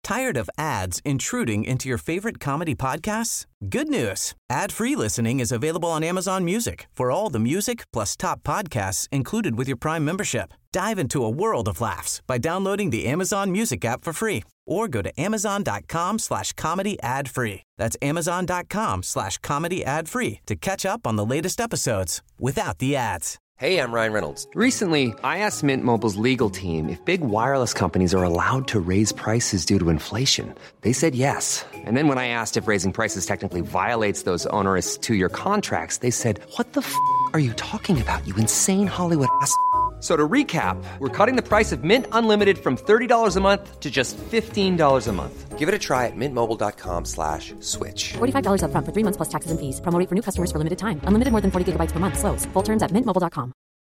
Tired of ads intruding into your favorite comedy podcasts? Good news. Ad-free listening is available on Amazon Music for all the music plus top podcasts included with your Prime membership. Dive into a world of laughs by downloading the Amazon Music app for free or go to amazon.com/comedy ad-free. That's amazon.com/comedy ad-free to catch up on the latest episodes without the ads. Hey, I'm Ryan Reynolds. Recently, I asked Mint Mobile's legal team if big wireless companies are allowed to raise prices due to inflation. They said yes. And then when I asked if raising prices technically violates those onerous two-year contracts, they said, "What the f*** are you talking about, you insane Hollywood ass?" So to recap, we're cutting the price of Mint Unlimited from $30 a month to just $15 a month. Give it a try at mintmobile.com/switch. $45 up front for 3 months plus taxes and fees. Promo rate for new customers for limited time. Unlimited more than 40 gigabytes per month. Slows full terms at mintmobile.com.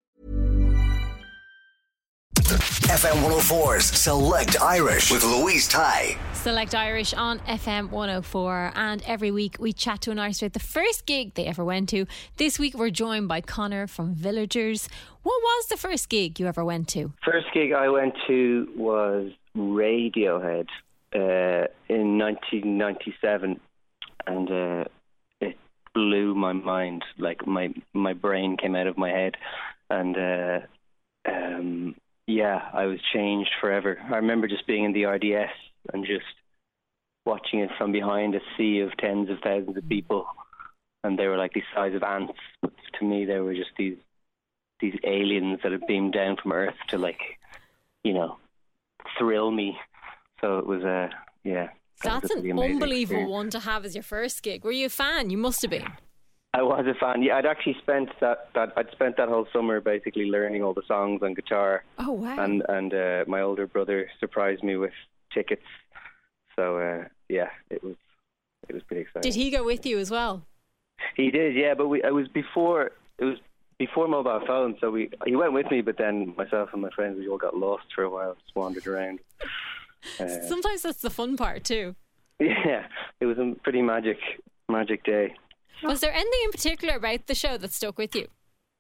FM 104's Select Irish with Louise Ty. Select Irish on FM 104, and every week we chat to an artist about the first gig they ever went to. This week we're joined by Conor from Villagers. What was the first gig you ever went to? First gig I went to was Radiohead in 1997, and it blew my mind. Like my brain came out of my head, and yeah, I was changed forever. I remember just being in the RDS and just watching it from behind a sea of tens of thousands of people, and they were like the size of ants. But to me, they were just these aliens that had beamed down from Earth to, like, you know, thrill me. So it was yeah. That's an unbelievable one to have as your first gig. Were you a fan? You must have been. I was a fan. Yeah, I'd actually spent that whole summer basically learning all the songs on guitar. Oh wow! And my older brother surprised me with tickets. So yeah, it was pretty exciting. Did he go with you as well? He did, yeah. But it was before mobile phones, so he went with me. But then myself and my friends, we all got lost for a while, just wandered around. Sometimes that's the fun part too. Yeah, it was a pretty magic day. Was there anything in particular about the show that stuck with you?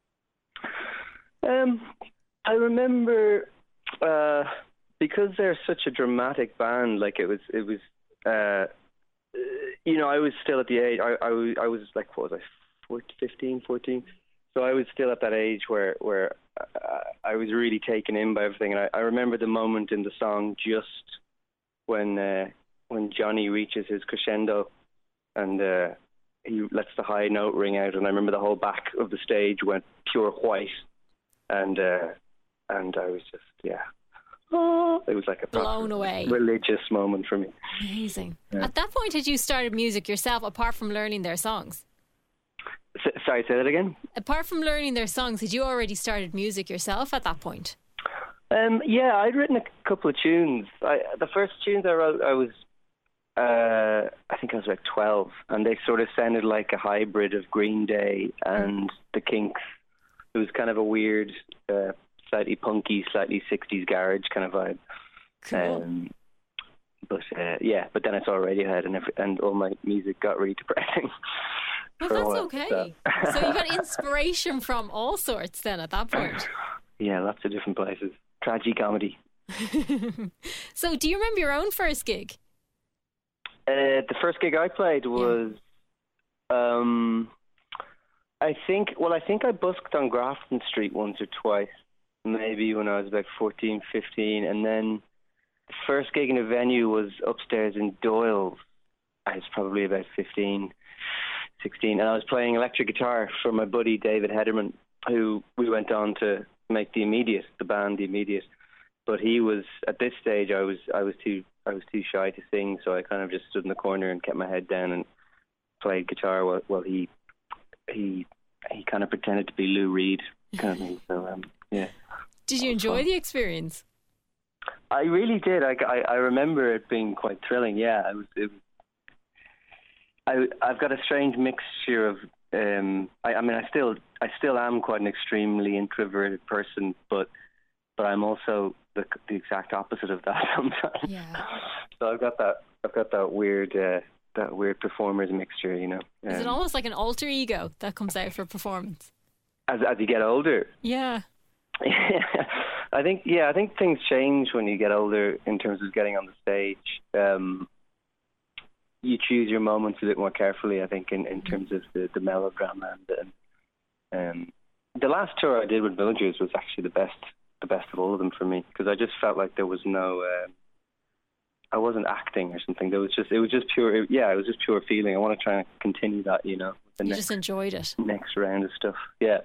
I remember because they're such a dramatic band. Like it was. You know, I was still at the age. I was like, what was I, 15, 14? So I was still at that age where I was really taken in by everything. And I remember the moment in the song just when Johnny reaches his crescendo and he lets the high note ring out, and I remember the whole back of the stage went pure white, and I was just, yeah, it was like a blown away religious moment for me. Amazing. Yeah. At that point, had you started music yourself, apart from learning their songs? Sorry, say that again? Apart from learning their songs, had you already started music yourself at that point? Yeah, I'd written a couple of tunes. The first tunes I wrote, I think I was like 12, and they sort of sounded like a hybrid of Green Day and the Kinks. It was kind of a weird, slightly punky, slightly 60s garage kind of vibe. Cool. But then I saw Radiohead, and all my music got really depressing. Well, that's okay. So you got inspiration from all sorts then at that point. Yeah, lots of different places. Tragicomedy. So do you remember your own first gig? The first gig I played was, I think I busked on Grafton Street once or twice, maybe when I was about 14, 15, and then the first gig in a venue was upstairs in Doyle's. I was probably about 15, 16, and I was playing electric guitar for my buddy David Hederman, who we went on to make the band The Immediate. But he was, at this stage, I was too shy to sing, so I kind of just stood in the corner and kept my head down and played guitar while he kind of pretended to be Lou Reed kind of thing. So yeah. Did you enjoy the experience? I really did. I remember it being quite thrilling. Yeah, I've got a strange mixture of. I still am quite an extremely introverted person, but I'm also the exact opposite of that sometimes. Yeah. So I've got that weird performer's mixture, you know. Is it almost like an alter ego that comes out for performance? As you get older? Yeah. I think things change when you get older in terms of getting on the stage. You choose your moments a bit more carefully, I think, in terms of the melodrama. And the last tour I did with Villagers was actually the best of all of them for me, because I just felt like there was no, I wasn't acting or something. It was just pure, it was just pure feeling. I want to try and continue that, Just enjoyed it. Next round of stuff. Yeah.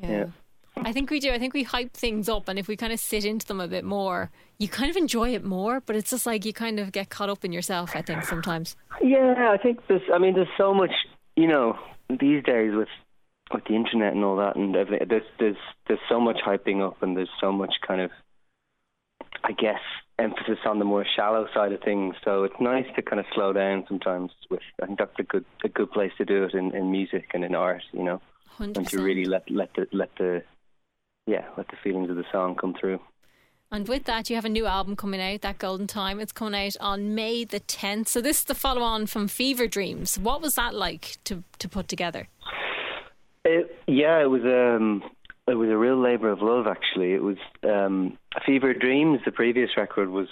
I think we do. I think we hype things up, and if we kind of sit into them a bit more, you kind of enjoy it more, but it's just like you kind of get caught up in yourself, I think, sometimes. Yeah, I think there's so much, these days with the internet and all that, and everything, there's so much hyping up, and there's so much kind of, I guess, emphasis on the more shallow side of things. So it's nice to kind of slow down sometimes. I think that's a good place to do it in music and in art, 100%. And to really let the feelings of the song come through. And with that, you have a new album coming out, That Golden Time. It's coming out on May the 10th. So this is the follow-on from Fever Dreams. What was that like to put together? It was a real labour of love, actually. It was Fever Dreams. The previous record was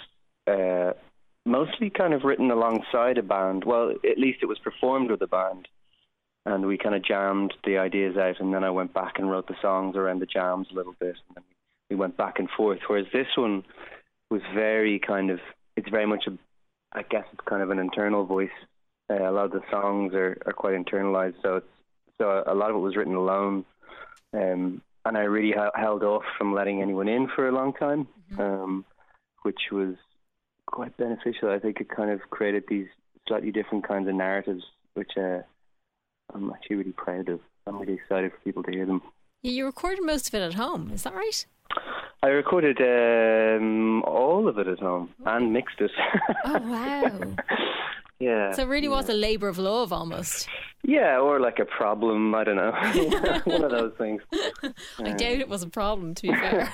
mostly kind of written alongside a band. Well, at least it was performed with a band. And we kind of jammed the ideas out, and then I went back and wrote the songs around the jams a little bit, and then we went back and forth. Whereas this one was very much I guess it's kind of an internal voice. A lot of the songs are quite internalized, so a lot of it was written alone, and I really held off from letting anyone in for a long time, which was quite beneficial. I think it kind of created these slightly different kinds of narratives, which I'm actually really proud of. I'm really excited for people to hear them. Yeah, you recorded most of it at home, is that right? I recorded all of it at home and mixed it. Oh, wow. Yeah. So it really was a labour of love almost. Yeah, or like a problem, I don't know. One of those things. I doubt it was a problem, to be fair.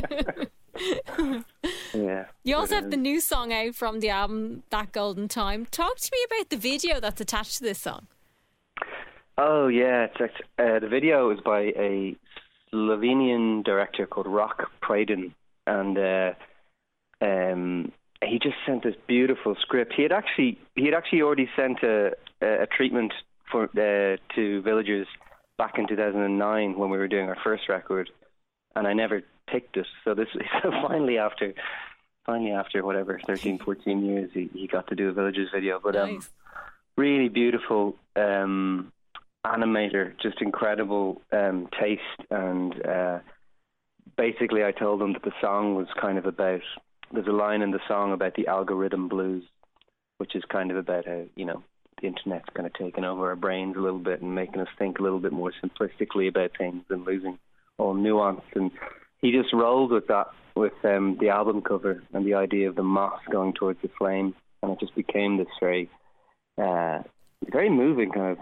Yeah. You also have the new song out from the album, That Golden Time. Talk to me about the video that's attached to this song. Oh, yeah. The video is by a Slovenian director called Rok Preden, and he just sent this beautiful script. He had actually already sent a treatment to Villagers back in 2009 when we were doing our first record, and I never picked it. So finally after whatever 13, 14 years, he got to do a Villagers video. But nice. Really beautiful. Animator, just incredible taste, and basically I told him that the song was kind of about, there's a line in the song about the algorithm blues, which is kind of about how, the internet's kind of taken over our brains a little bit and making us think a little bit more simplistically about things and losing all nuance. And he just rolled with that, with the album cover and the idea of the moth going towards the flame, and it just became this very moving kind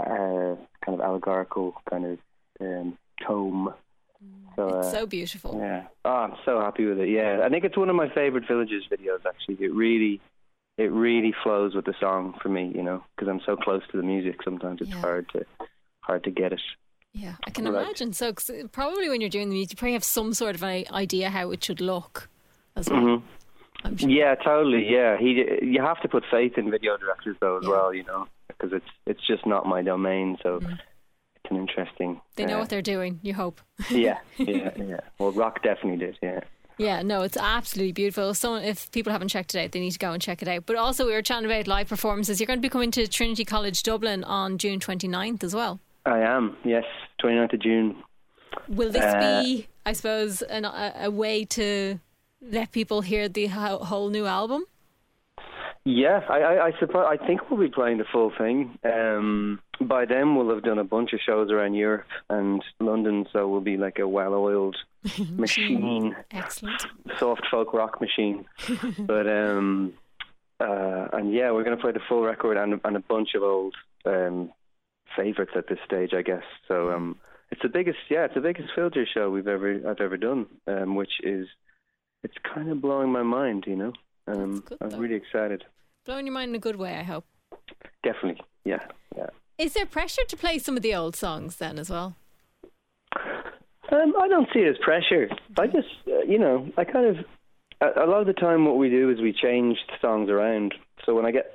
of allegorical kind of tome. So, it's so beautiful. Yeah. Oh, I'm so happy with it. Yeah, I think it's one of my favorite Villagers videos. Actually, it really flows with the song for me. Because I'm so close to the music. Sometimes it's hard to get it. Yeah, I can imagine. So probably when you're doing the music, you probably have some sort of an idea how it should look as well. Mm-hmm. I'm sure. Yeah, totally. Yeah, you have to put faith in video directors though as well. Because it's just not my domain. So it's an interesting. They know what they're doing. You hope. Yeah. Well, Rock definitely did. Yeah. Yeah, no, it's absolutely beautiful. So if people haven't checked it out, they need to go and check it out. But also, we were chatting about live performances. You're going to be coming to Trinity College Dublin on June 29th as well. I am. Yes, 29th of June. Will this be, I suppose, a way to let people hear the whole new album? Yeah, I suppose. I think we'll be playing the full thing. By then, we'll have done a bunch of shows around Europe and London, so we'll be like a well-oiled machine. Excellent. Soft folk rock machine. But and yeah, we're going to play the full record and a bunch of old favourites at this stage, I guess. So it's the biggest Villagers show I've ever done, which is, it's kind of blowing my mind, I'm really excited. Blowing your mind in a good way, I hope. Definitely, yeah. Is there pressure to play some of the old songs then as well? I don't see it as pressure. I just, I kind of, a lot of the time what we do is we change the songs around. So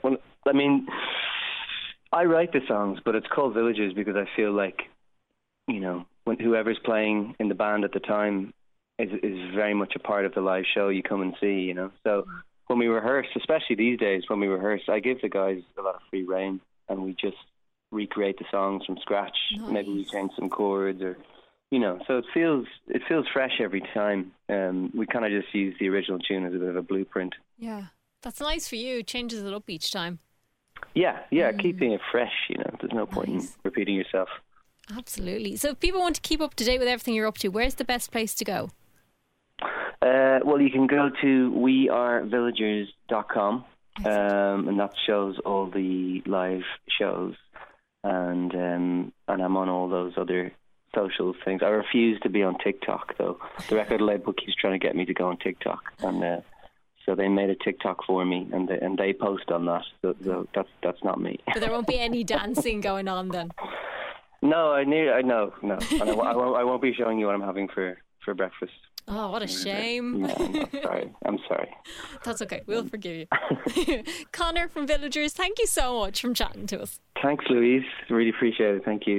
I write the songs, but it's called Villagers because I feel like, when whoever's playing in the band at the time is very much a part of the live show you come and see, So when we rehearse, especially these days when we rehearse, I give the guys a lot of free rein and we just recreate the songs from scratch. Nice. Maybe we change some chords or, so it feels fresh every time. We kind of just use the original tune as a bit of a blueprint. Yeah, that's nice for you. It changes it up each time. Yeah, keeping it fresh, there's no point in repeating yourself. Absolutely. So if people want to keep up to date with everything you're up to, where's the best place to go? Well, you can go to wearevillagers.com, and that shows all the live shows, and I'm on all those other social things. I refuse to be on TikTok, though. The record label keeps trying to get me to go on TikTok, and so they made a TikTok for me, and they post on that. So that's not me. But there won't be any dancing going on then. No, no, and I won't be showing you what I'm having for breakfast. Oh, what a shame. Yeah, I'm sorry. That's okay. We'll forgive you. Conor from Villagers, thank you so much for chatting to us. Thanks, Louise. Really appreciate it. Thank you.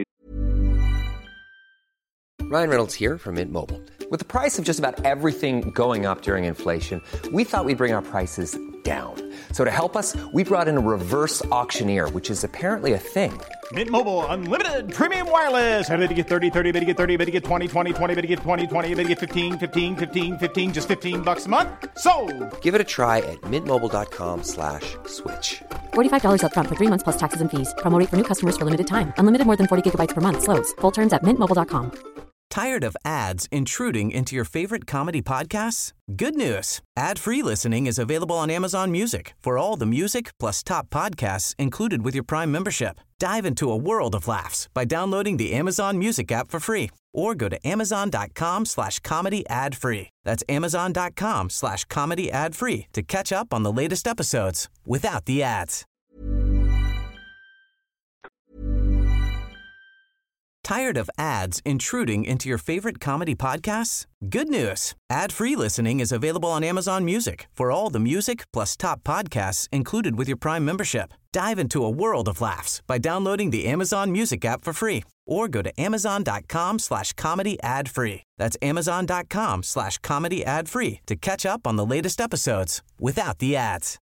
Ryan Reynolds here from Mint Mobile. With the price of just about everything going up during inflation, we thought we'd bring our prices down. So to help us, we brought in a reverse auctioneer, which is apparently a thing. Mint Mobile Unlimited Premium Wireless. How to get 30, 30, bit to get 30, bit to get 20, 20, 20, bit to get 20, 20, bit to get 15, 15, 15, 15, just $15 a month? Sold! Give it a try at mintmobile.com/switch. $45 up front for 3 months plus taxes and fees. Promo rate for new customers for limited time. Unlimited more than 40 gigabytes per month. Slows full terms at mintmobile.com. Tired of ads intruding into your favorite comedy podcasts? Good news. Ad-free listening is available on Amazon Music for all the music plus top podcasts included with your Prime membership. Dive into a world of laughs by downloading the Amazon Music app for free or go to amazon.com/comedy ad-free. That's amazon.com/comedy ad-free to catch up on the latest episodes without the ads. Tired of ads intruding into your favorite comedy podcasts? Good news. Ad-free listening is available on Amazon Music for all the music plus top podcasts included with your Prime membership. Dive into a world of laughs by downloading the Amazon Music app for free or go to amazon.com/comedy ad-free. That's amazon.com/comedy ad-free to catch up on the latest episodes without the ads.